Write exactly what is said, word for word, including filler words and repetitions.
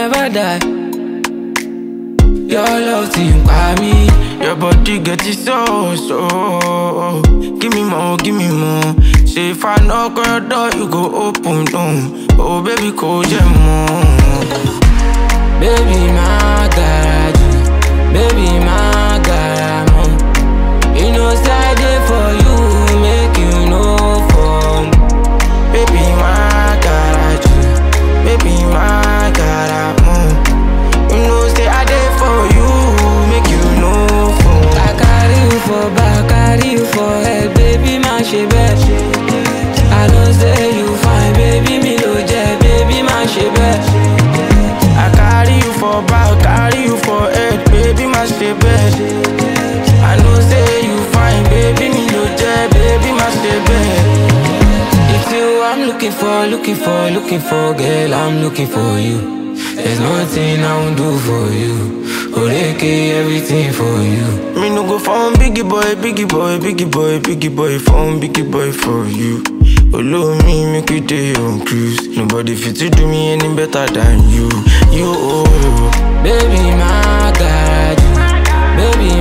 never die. Your love team by me. Your body get it so, so. Give me more, give me more. Say if I knock on your door, you go open, down. Oh baby, call them more. Baby, my garage. Baby, my garage. You know, side there for you, make you know fun. Baby, my garage. Baby, my garage. You know, say I there for you, make you know fun. I carry you for back, carry you for head, baby, my shebe. I don't say you fine, baby, me no jet, baby, my shebe. I carry you for back, carry you for head, baby, my shebe. I know say you fine, baby, me no jet, baby, my shebe. It's you I'm looking for, looking for, looking for, girl, I'm looking for you. There's nothing I won't do for you. Oreke, everything for you. Me no go phone biggie boy, biggie boy, biggie boy, biggie boy, phone biggie boy for you. Follow me, make we day on cruise. Nobody fit to do me any better than you. You, oh. Baby, my God. Baby,